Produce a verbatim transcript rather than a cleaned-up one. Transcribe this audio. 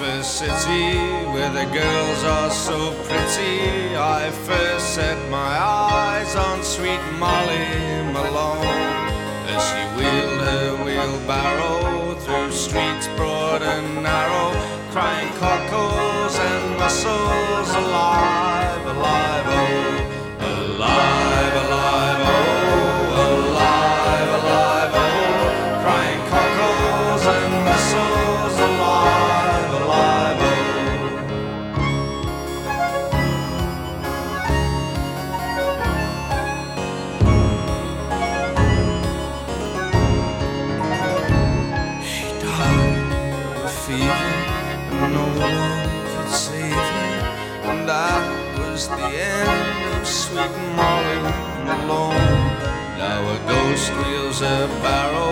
first city where the girls are so pretty, I first set my eyes on sweet Molly Malone as she wheeled her wheelbarrow through streets broad and narrow, crying cockles and mussels, alive, alive, oh, alive, alive, oh, alive, alive, oh, crying cockles and mussels, alive, alive, oh. She died of fever and no one could save her, and that was the end of sweet Molly Malone. Now a ghost wheels a barrow